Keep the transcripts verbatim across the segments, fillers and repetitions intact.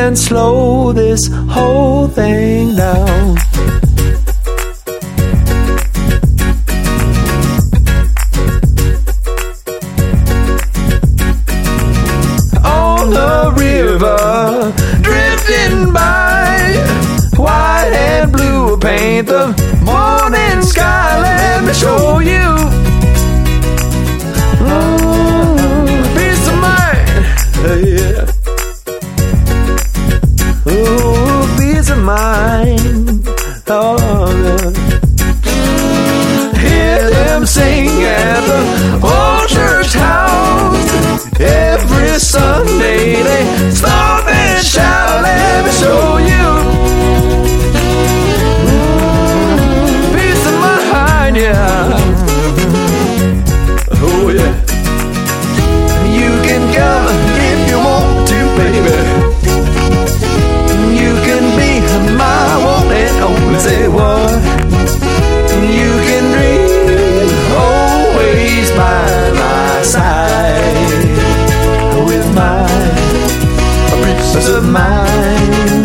and slow this whole thing down. On the river, drifting by, white and blue paint the morning sky. Let me show you. Mm, peace of mind, yeah. Ooh, peace of mind. Oh, yeah. Hear them sing at the old church house. Every Sunday they stop and shout. Let me show you. Mm, peace of mind, yeah. Oh, yeah. You can come if you want to, baby. You can be my one and only. Say what? You can dream always by my side, with my peace of mind.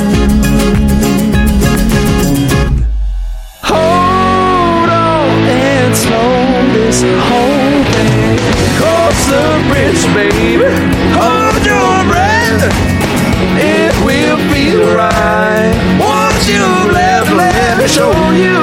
Hold on and slow this whole thing. Cross the bridge, baby. Hold your breath. It will feel right. Once you've left, let me show you.